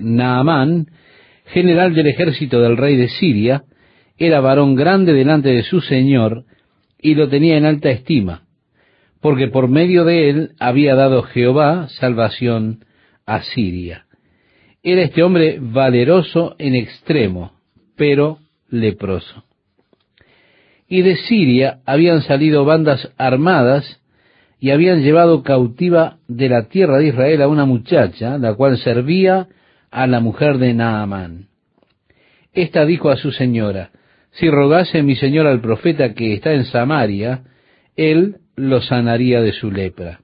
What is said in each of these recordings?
Naamán, general del ejército del rey de Siria, era varón grande delante de su señor y lo tenía en alta estima, porque por medio de él había dado Jehová salvación a Siria. Era este hombre valeroso en extremo, pero leproso. Y de Siria habían salido bandas armadas y habían llevado cautiva de la tierra de Israel a una muchacha, la cual servía a la mujer de Naamán. Esta dijo a su señora: si rogase mi señor al profeta que está en Samaria, él lo sanaría de su lepra.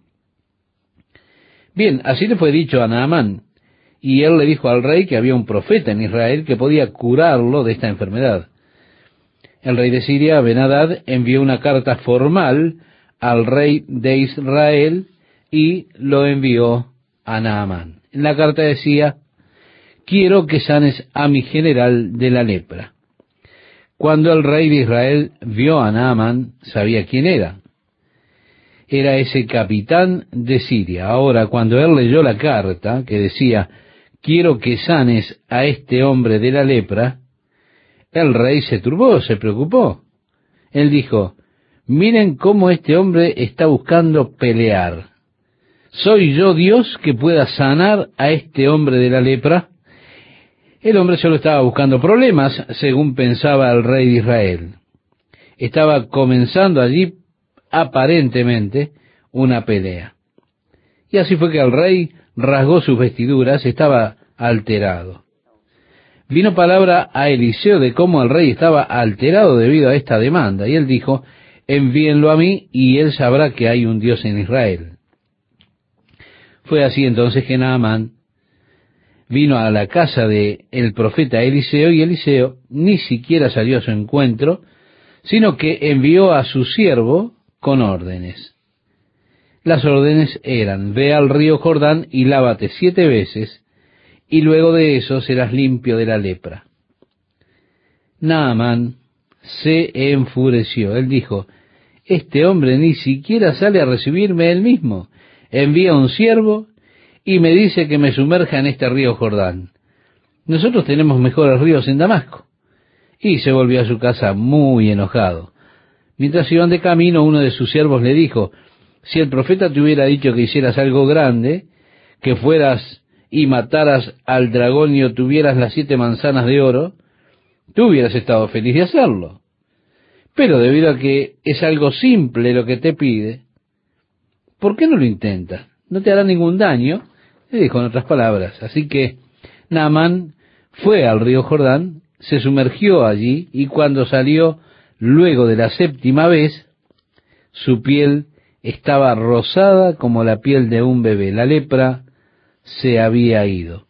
Bien, así le fue dicho a Naamán, y él le dijo al rey que había un profeta en Israel que podía curarlo de esta enfermedad. El rey de Siria, Ben-Hadad, envió una carta formal al rey de Israel y lo envió a Naamán. En la carta decía: quiero que sanes a mi general de la lepra. Cuando el rey de Israel vio a Naamán, sabía quién era. Era ese capitán de Siria. Ahora, cuando él leyó la carta que decía: quiero que sanes a este hombre de la lepra, el rey se turbó, se preocupó. Él dijo: miren cómo este hombre está buscando pelear. ¿Soy yo Dios que pueda sanar a este hombre de la lepra? El hombre solo estaba buscando problemas, según pensaba el rey de Israel. Estaba comenzando allí, aparentemente, una pelea. Y así fue que el rey rasgó sus vestiduras, estaba alterado. Vino palabra a Eliseo de cómo el rey estaba alterado debido a esta demanda, y él dijo: envíenlo a mí, y él sabrá que hay un Dios en Israel. Fue así entonces que Naamán vino a la casa de el profeta Eliseo, y Eliseo ni siquiera salió a su encuentro, sino que envió a su siervo con órdenes. Las órdenes eran: ve al río Jordán y lávate 7 veces, y luego de eso serás limpio de la lepra. Naamán se enfureció. Él dijo: este hombre ni siquiera sale a recibirme él mismo. Envía un siervo y me dice que me sumerja en este río Jordán. Nosotros tenemos mejores ríos en Damasco. Y se volvió a su casa muy enojado. Mientras iban de camino, uno de sus siervos le dijo: si el profeta te hubiera dicho que hicieras algo grande, que fueras y mataras al dragón y obtuvieras las 7 manzanas de oro, tú hubieras estado feliz de hacerlo. Pero debido a que es algo simple lo que te pide, ¿por qué no lo intentas? No te hará ningún daño, le dijo en otras palabras. Así que Naamán fue al río Jordán, se sumergió allí, y cuando salió luego de la 7ª vez, su piel estaba rosada como la piel de un bebé. La lepra se había ido.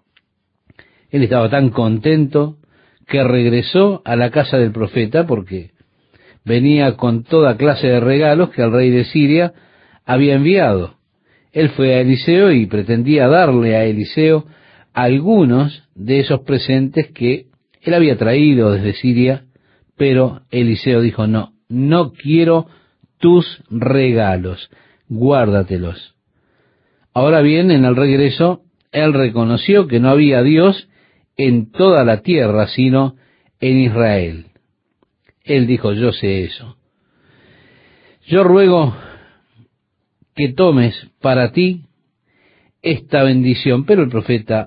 Él estaba tan contento que regresó a la casa del profeta, porque venía con toda clase de regalos que el rey de Siria había enviado. Él fue a Eliseo y pretendía darle a Eliseo algunos de esos presentes que él había traído desde Siria, pero Eliseo dijo: no, no quiero tus regalos, guárdatelos. Ahora bien, en el regreso, él reconoció que no había Dios en toda la tierra, sino en Israel. Él dijo: yo sé eso. Yo ruego que tomes para ti esta bendición. Pero el profeta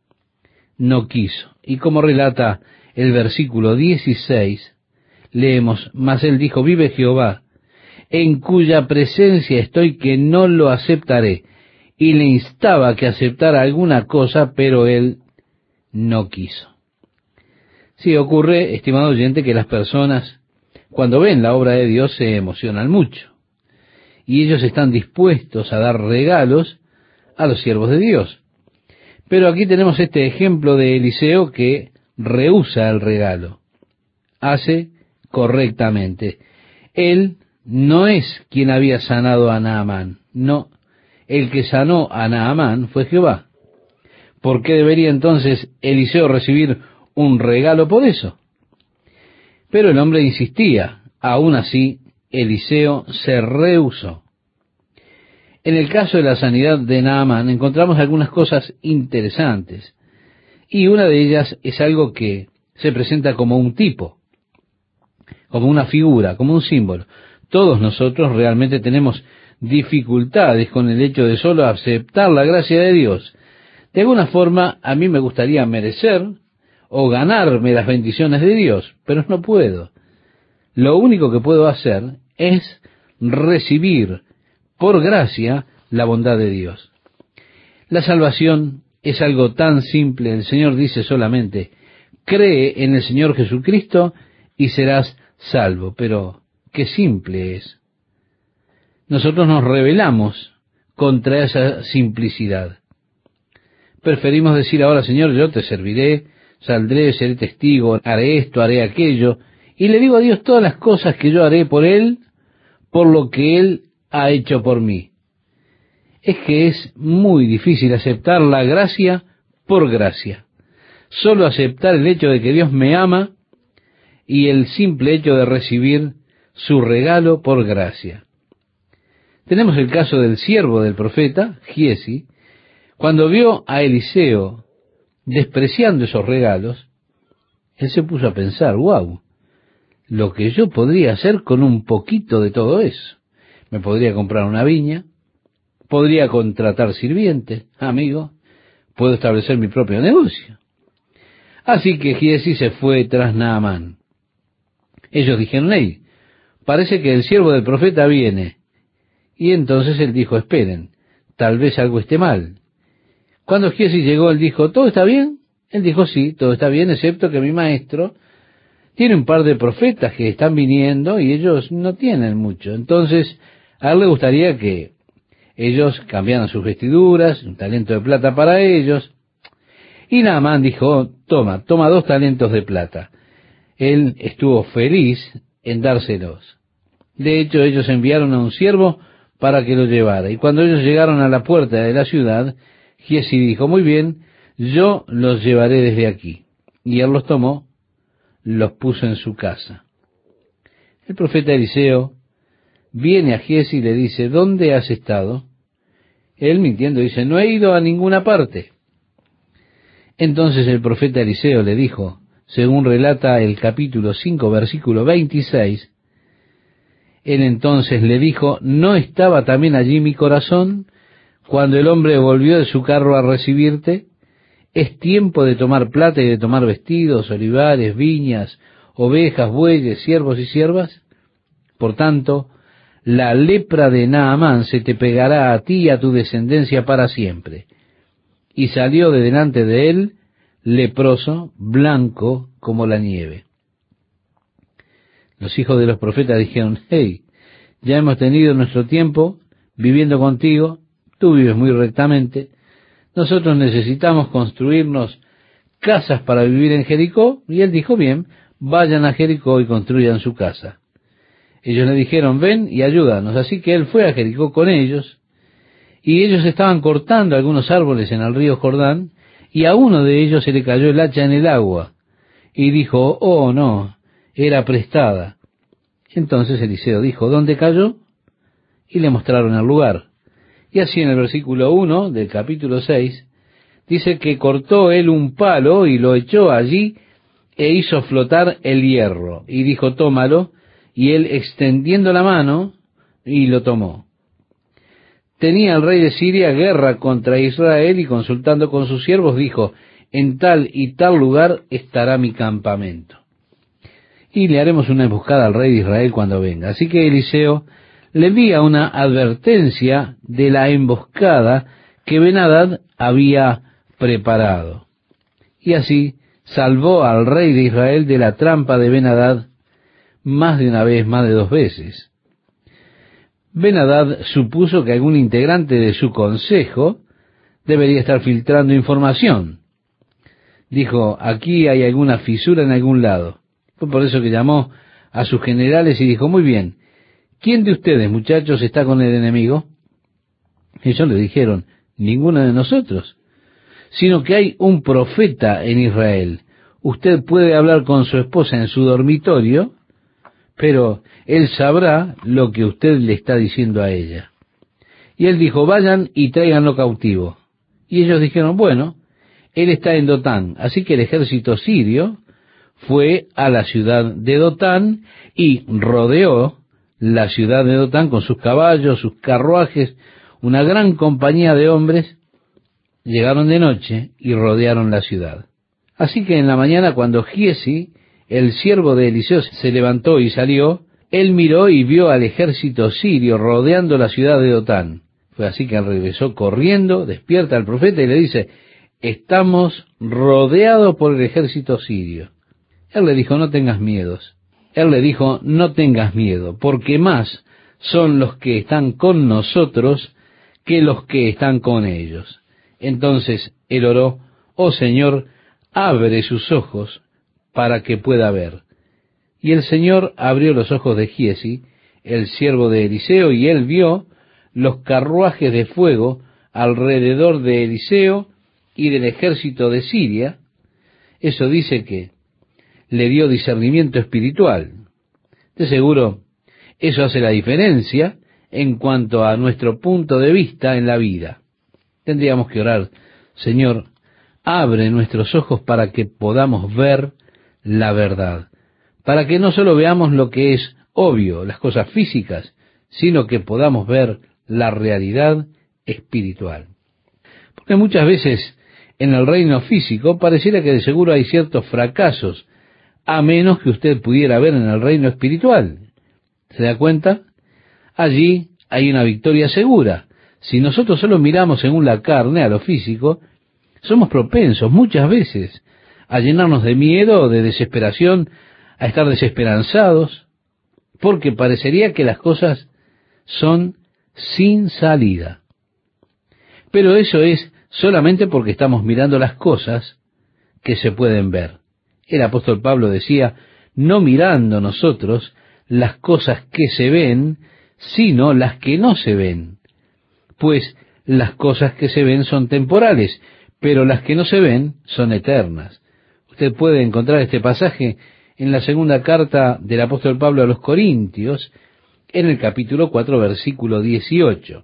no quiso. Y como relata el versículo 16, leemos: mas él dijo: vive Jehová, en cuya presencia estoy, que no lo aceptaré. Y le instaba que aceptara alguna cosa, pero él no quiso. Sí, ocurre, estimado oyente, que las personas, cuando ven la obra de Dios, se emocionan mucho. Y ellos están dispuestos a dar regalos a los siervos de Dios. Pero aquí tenemos este ejemplo de Eliseo que rehúsa el regalo. Hace correctamente. Él no es quien había sanado a Naamán. No, el que sanó a Naamán fue Jehová. ¿Por qué debería entonces Eliseo recibir un regalo por eso? Pero el hombre insistía. Aún así, Eliseo se rehusó. En el caso de la sanidad de Naamán encontramos algunas cosas interesantes, y una de ellas es algo que se presenta como un tipo, como una figura, como un símbolo. Todos nosotros realmente tenemos dificultades con el hecho de solo aceptar la gracia de Dios. De alguna forma, a mí me gustaría merecer o ganarme las bendiciones de Dios, pero no puedo. Lo único que puedo hacer es recibir por gracia la bondad de Dios. La salvación es algo tan simple. El Señor dice solamente, cree en el Señor Jesucristo y serás salvo. Pero qué simple es. Nosotros nos rebelamos contra esa simplicidad. Preferimos decir ahora, Señor, yo te serviré, saldré, seré testigo, haré esto, haré aquello, y le digo a Dios todas las cosas que yo haré por Él, por lo que Él ha hecho por mí. Es que es muy difícil aceptar la gracia por gracia. Solo aceptar el hecho de que Dios me ama y el simple hecho de recibir su regalo por gracia. Tenemos el caso del siervo del profeta, Giesi, cuando vio a Eliseo despreciando esos regalos, él se puso a pensar, wow, lo que yo podría hacer con un poquito de todo eso. Me podría comprar una viña, podría contratar sirvientes, amigo, puedo establecer mi propio negocio. Así que Giesi se fue tras Naamán. Ellos dijeron, hey, parece que el siervo del profeta viene. Y entonces él dijo, esperen, tal vez algo esté mal. Cuando Giesi llegó, él dijo, ¿todo está bien? Él dijo, sí, todo está bien, excepto que mi maestro tiene un par de profetas que están viniendo y ellos no tienen mucho. Entonces, a él le gustaría que ellos cambiaran sus vestiduras, un talento de plata para ellos. Y Naamán dijo, toma 2 talentos de plata. Él estuvo feliz en dárselos. De hecho, ellos enviaron a un siervo para que lo llevara. Y cuando ellos llegaron a la puerta de la ciudad, Giesi dijo, muy bien, yo los llevaré desde aquí. Y él los tomó, los puso en su casa. El profeta Eliseo viene a Giesi y le dice, ¿dónde has estado? Él mintiendo dice, no he ido a ninguna parte. Entonces el profeta Eliseo le dijo, según relata el capítulo 5, versículo 26, él entonces le dijo, ¿no estaba también allí mi corazón cuando el hombre volvió de su carro a recibirte? Es tiempo de tomar plata y de tomar vestidos, olivares, viñas, ovejas, bueyes, siervos y siervas. Por tanto, la lepra de Naamán se te pegará a ti y a tu descendencia para siempre. Y salió de delante de él, leproso, blanco como la nieve. Los hijos de los profetas dijeron, hey, ya hemos tenido nuestro tiempo viviendo contigo, tú vives muy rectamente, nosotros necesitamos construirnos casas para vivir en Jericó, y él dijo, bien, vayan a Jericó y construyan su casa. Ellos le dijeron, ven y ayúdanos, así que él fue a Jericó con ellos, y ellos estaban cortando algunos árboles en el río Jordán, y a uno de ellos se le cayó el hacha en el agua, y dijo, oh no, era prestada. Entonces Eliseo dijo, ¿dónde cayó? Y le mostraron el lugar. Y así en el versículo 1 del capítulo 6, dice que cortó él un palo y lo echó allí e hizo flotar el hierro. Y dijo, tómalo, y él extendiendo la mano, y lo tomó. Tenía el rey de Siria guerra contra Israel y consultando con sus siervos dijo, en tal y tal lugar estará mi campamento. Y le haremos una emboscada al rey de Israel cuando venga. Así que Eliseo le envía una advertencia de la emboscada que Ben-Hadad había preparado. Y así salvó al rey de Israel de la trampa de Ben-Hadad más de una vez, más de 2 veces. Ben-Hadad supuso que algún integrante de su consejo debería estar filtrando información. Dijo, aquí hay alguna fisura en algún lado. Fue por eso que llamó a sus generales y dijo, muy bien, ¿quién de ustedes, muchachos, está con el enemigo? Ellos le dijeron, ninguno de nosotros, sino que hay un profeta en Israel. Usted puede hablar con su esposa en su dormitorio, pero él sabrá lo que usted le está diciendo a ella. Y él dijo, vayan y tráiganlo cautivo. Y ellos dijeron, bueno, él está en Dotán. Así que el ejército sirio fue a la ciudad de Dotán y rodeó la ciudad de Dotán con sus caballos, sus carruajes, una gran compañía de hombres. Llegaron de noche y rodearon la ciudad. Así que en la mañana, cuando Giesi, el siervo de Eliseo, se levantó y salió, él miró y vio al ejército sirio rodeando la ciudad de Dotán. Fue así que él regresó corriendo, despierta al profeta y le dice, estamos rodeados por el ejército sirio. Él le dijo, no tengas miedos. Él le dijo, no tengas miedo, porque más son los que están con nosotros que los que están con ellos. Entonces él oró, oh Señor, abre sus ojos para que pueda ver. Y el Señor abrió los ojos de Giesi, el siervo de Eliseo, y él vio los carruajes de fuego alrededor de Eliseo y del ejército de Siria. Eso dice que le dio discernimiento espiritual. De seguro, eso hace la diferencia en cuanto a nuestro punto de vista en la vida. Tendríamos que orar, Señor, abre nuestros ojos para que podamos ver la verdad, para que no solo veamos lo que es obvio, las cosas físicas, sino que podamos ver la realidad espiritual. Porque muchas veces en el reino físico pareciera que de seguro hay ciertos fracasos, a menos que usted pudiera ver en el reino espiritual. ¿Se da cuenta? Allí hay una victoria segura. Si nosotros solo miramos según la carne, a lo físico, somos propensos muchas veces a llenarnos de miedo, de desesperación, a estar desesperanzados, porque parecería que las cosas son sin salida. Pero eso es solamente porque estamos mirando las cosas que se pueden ver. El apóstol Pablo decía, no mirando nosotros las cosas que se ven, sino las que no se ven. Pues las cosas que se ven son temporales, pero las que no se ven son eternas. Usted puede encontrar este pasaje en la segunda carta del apóstol Pablo a los Corintios, en el capítulo 4, versículo 18.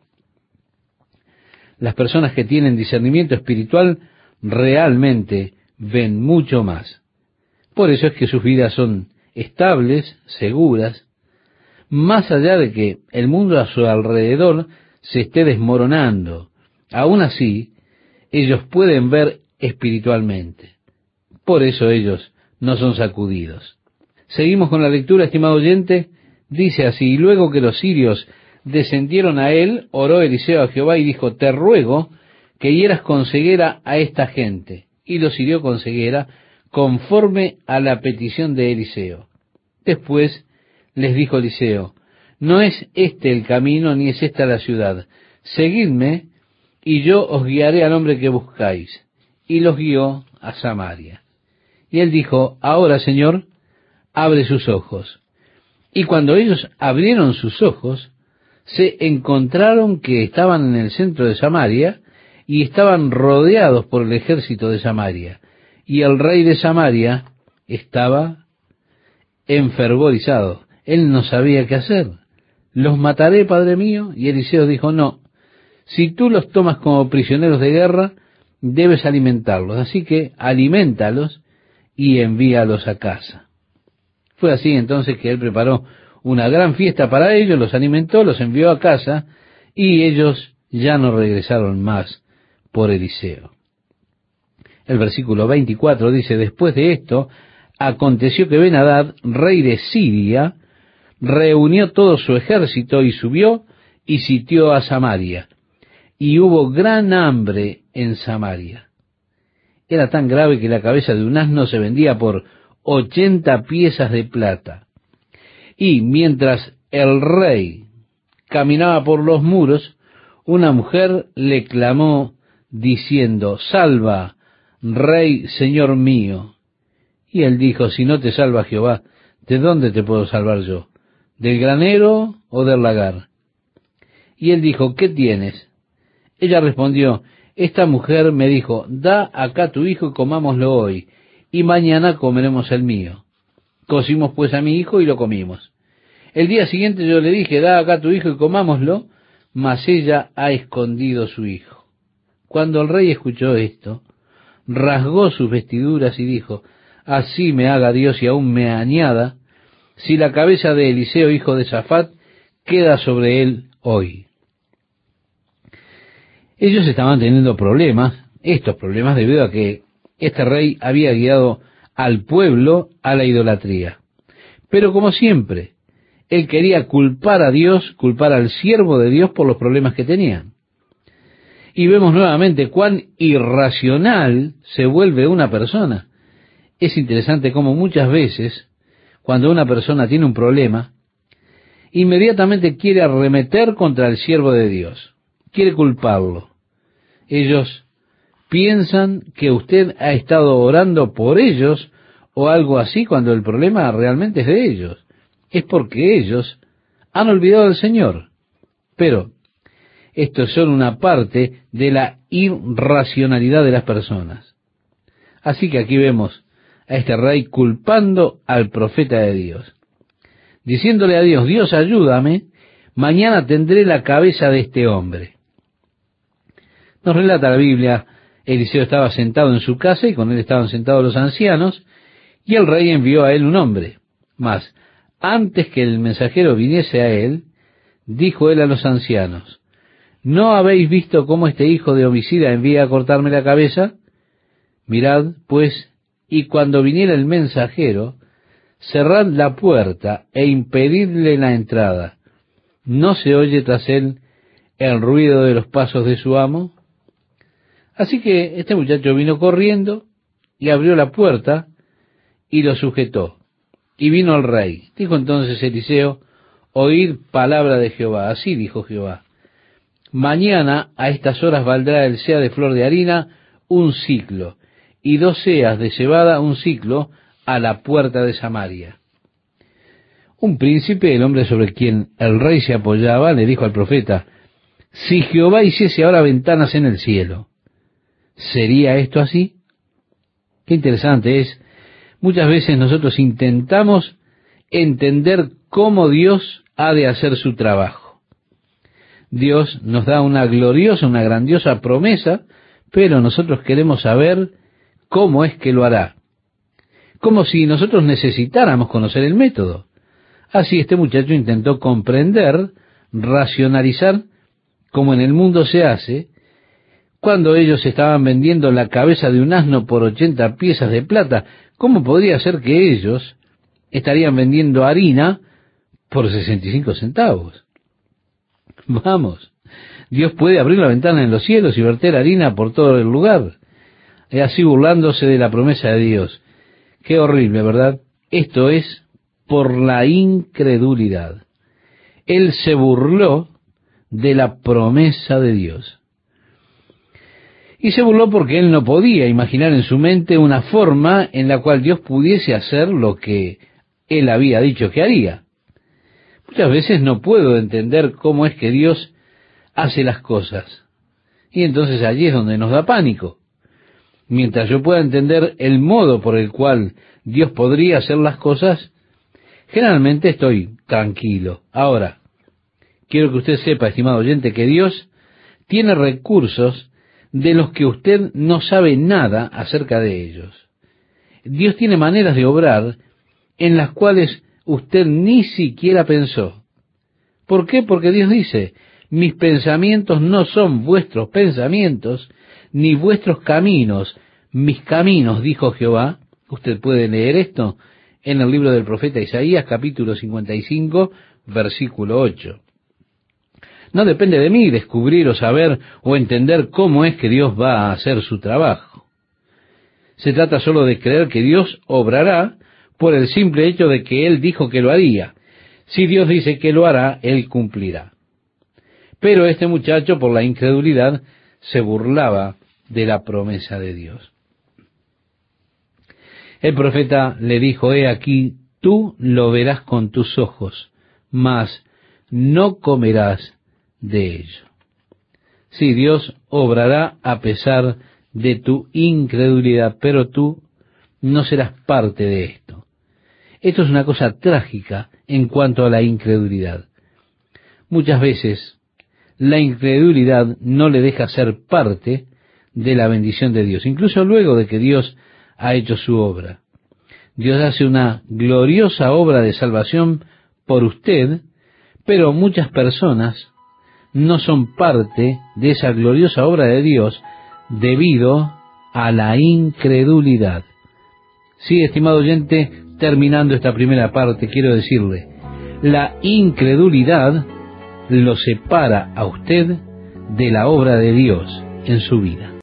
Las personas que tienen discernimiento espiritual realmente ven mucho más. Por eso es que sus vidas son estables, seguras, más allá de que el mundo a su alrededor se esté desmoronando. Aún así, ellos pueden ver espiritualmente. Por eso ellos no son sacudidos. Seguimos con la lectura, estimado oyente. Dice así, y luego que los sirios descendieron a él, oró Eliseo a Jehová y dijo, te ruego que hieras con ceguera a esta gente. Y los hirió con ceguera, conforme a la petición de Eliseo. Después les dijo Eliseo, no es este el camino, ni es esta la ciudad. Seguidme, y yo os guiaré al hombre que buscáis. Y los guió a Samaria. Y él dijo, ahora, Señor, abre sus ojos. Y cuando ellos abrieron sus ojos, se encontraron que estaban en el centro de Samaria, y estaban rodeados por el ejército de Samaria. Y el rey de Samaria estaba enfervorizado. Él no sabía qué hacer. ¿Los mataré, padre mío? Y Eliseo dijo, no. Si tú los tomas como prisioneros de guerra, debes alimentarlos. Así que alimentalos y envíalos a casa. Fue así entonces que él preparó una gran fiesta para ellos, los alimentó, los envió a casa, y ellos ya no regresaron más por Eliseo. El versículo 24 dice, después de esto, aconteció que Ben-Hadad, rey de Siria, reunió todo su ejército y subió y sitió a Samaria. Y hubo gran hambre en Samaria. Era tan grave que la cabeza de un asno se vendía por 80 piezas de plata. Y mientras el rey caminaba por los muros, una mujer le clamó diciendo, salva, rey, señor mío. Y él dijo, si no te salva Jehová, ¿de dónde te puedo salvar yo? ¿Del granero o del lagar? Y él dijo, ¿qué tienes? Ella respondió, esta mujer me dijo, da acá tu hijo y comámoslo hoy, y mañana comeremos el mío. Cocimos pues a mi hijo y lo comimos. El día siguiente yo le dije, da acá tu hijo y comámoslo, mas ella ha escondido su hijo. Cuando el rey escuchó esto, rasgó sus vestiduras y dijo, así me haga Dios y aún me añada, si la cabeza de Eliseo, hijo de Safat, queda sobre él hoy. Ellos estaban teniendo problemas, estos problemas debido a que este rey había guiado al pueblo a la idolatría. Pero como siempre, él quería culpar a Dios, culpar al siervo de Dios por los problemas que tenían. Y vemos nuevamente cuán irracional se vuelve una persona. Es interesante cómo muchas veces, cuando una persona tiene un problema, inmediatamente quiere arremeter contra el siervo de Dios, quiere culparlo. Ellos piensan que usted ha estado orando por ellos o algo así, cuando el problema realmente es de ellos. Es porque ellos han olvidado al Señor. Pero esto es solo una parte de la irracionalidad de las personas. Así que aquí vemos a este rey culpando al profeta de Dios, diciéndole a Dios, Dios ayúdame, mañana tendré la cabeza de este hombre. Nos relata la Biblia, Eliseo estaba sentado en su casa y con él estaban sentados los ancianos, y el rey envió a él un hombre. Mas, antes que el mensajero viniese a él, dijo él a los ancianos, ¿no habéis visto cómo este hijo de homicida envía a cortarme la cabeza? Mirad, pues, y cuando viniera el mensajero, cerrad la puerta e impedidle la entrada. ¿No se oye tras él el ruido de los pasos de su amo? Así que este muchacho vino corriendo y abrió la puerta y lo sujetó. Y vino el rey. Dijo entonces Eliseo, oíd palabra de Jehová. Así dijo Jehová, mañana a estas horas valdrá el seah de flor de harina un siclo, y 2 seas de cebada un siclo a la puerta de Samaria. Un príncipe, el hombre sobre quien el rey se apoyaba, le dijo al profeta, si Jehová hiciese ahora ventanas en el cielo, ¿sería esto así? Qué interesante es. Muchas veces nosotros intentamos entender cómo Dios ha de hacer su trabajo. Dios nos da una gloriosa, una grandiosa promesa, pero nosotros queremos saber cómo es que lo hará. Como si nosotros necesitáramos conocer el método. Así este muchacho intentó comprender, racionalizar, como en el mundo se hace, cuando ellos estaban vendiendo la cabeza de un asno por 80 piezas de plata, ¿cómo podría ser que ellos estarían vendiendo harina por 65 centavos? Vamos, Dios puede abrir la ventana en los cielos y verter harina por todo el lugar, y así burlándose de la promesa de Dios. Qué horrible, ¿verdad? Esto es por la incredulidad. Él se burló de la promesa de Dios. Y se burló porque él no podía imaginar en su mente una forma en la cual Dios pudiese hacer lo que él había dicho que haría. Muchas veces no puedo entender cómo es que Dios hace las cosas. Y entonces allí es donde nos da pánico. Mientras yo pueda entender el modo por el cual Dios podría hacer las cosas, generalmente estoy tranquilo. Ahora, quiero que usted sepa, estimado oyente, que Dios tiene recursos de los que usted no sabe nada acerca de ellos. Dios tiene maneras de obrar en las cuales usted ni siquiera pensó. ¿Por qué? Porque Dios dice, mis pensamientos no son vuestros pensamientos, ni vuestros caminos, mis caminos, dijo Jehová. Usted puede leer esto en el libro del profeta Isaías, capítulo 55, versículo 8. No depende de mí descubrir o saber o entender cómo es que Dios va a hacer su trabajo. Se trata solo de creer que Dios obrará por el simple hecho de que Él dijo que lo haría. Si Dios dice que lo hará, Él cumplirá. Pero este muchacho, por la incredulidad, se burlaba de la promesa de Dios. El profeta le dijo, he aquí, tú lo verás con tus ojos, mas no comerás de ello. Sí, Dios obrará a pesar de tu incredulidad, pero tú no serás parte de esto. Esto es una cosa trágica en cuanto a la incredulidad. Muchas veces la incredulidad no le deja ser parte de la bendición de Dios, incluso luego de que Dios ha hecho su obra. Dios hace una gloriosa obra de salvación por usted, pero muchas personas no son parte de esa gloriosa obra de Dios debido a la incredulidad. Sí, estimado oyente, terminando esta primera parte, quiero decirle, la incredulidad lo separa a usted de la obra de Dios en su vida.